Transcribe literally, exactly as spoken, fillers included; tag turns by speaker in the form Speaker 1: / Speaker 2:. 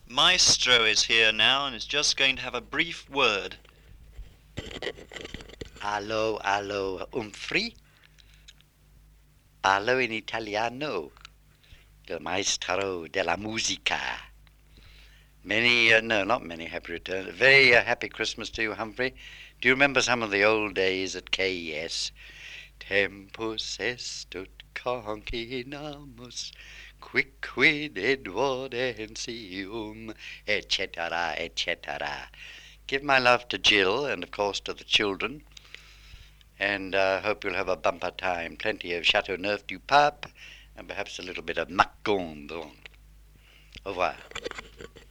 Speaker 1: Maestro is here now and is just going to have a brief word.
Speaker 2: Allo, allo, Humphrey? Parlo in italiano. Il maestro della musica. Many, uh, no, not many happy returns. Very uh, happy Christmas to you, Humphrey. Do you remember some of the old days at K E S? Tempus est ut concinamus, quicquid edvodensium, et cetera, et cetera. Give my love to Jill and, of course, to the children. And uh, hope you'll have a bumper time. Plenty of Chateauneuf du Pape and perhaps a little bit of Macon. Au revoir.